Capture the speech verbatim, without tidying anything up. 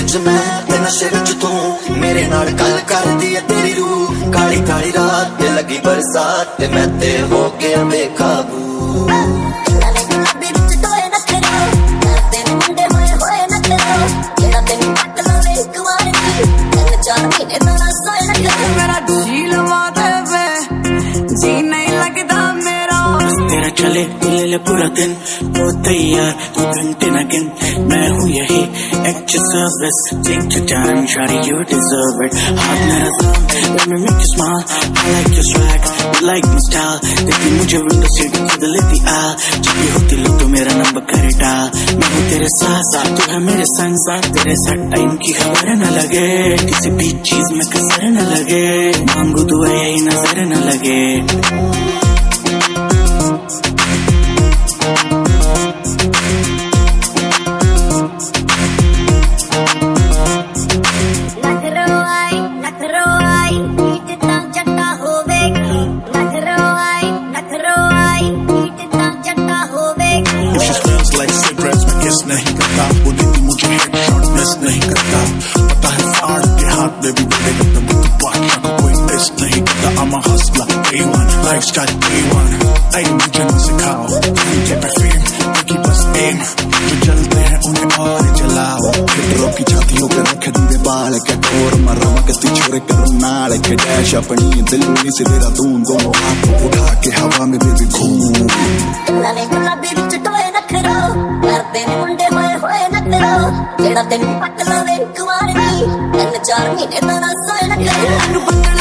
विच मैं ते नशे विच तू मेरे नाल गल करदी है तेरी रूह काली काली रात ते लगी बरसात ते मैं ते हो गया बेकाबू चले ले पूरा दिन वो तैयार तू घंटे न गिन मैं हूँ यही at your service take your time shawty you deserve it हाथ मेरा थाम let me make you smile I like your swag you like my style देखी मुझे विंडो सीट खुद लेती आ जब भी होती लो तो मेरा नंबर करे डाल मैं हूँ तेरे साथ साथ तू है मेरे संग साथ तेरे साथ टाइम की खबर न लगे किसी भी चीज में कसर न लगे मांगू दुआ यही नजर न लगे नहीं करता वो दिन मुझे हेडशॉट मिस नहीं करता पता है फाड़ के हाथ में भी बड़े लगता मुझे बादशाह को कोई टेस्ट नहीं करता I'm a hustler A one lifestyle A one आई मुझे न सिखाओ मुझे पे फेम की बस एम जो जलते हैं उन्हें और जलाओ फिटरों की छातियों पे रखे दिए बाल के ठोर मरा मगती छोरे करो नाल के डैश अपनी दिल में से तेरा दून दोनों हाथों उठा के हवा में बेबी घूम लाले गुलाबी बिच टोए नखरो करते ने मुंडे होए होए नखरो जेड़ा तेन पट लवे कुमार दी तीन चार महीने दा सोए नखरो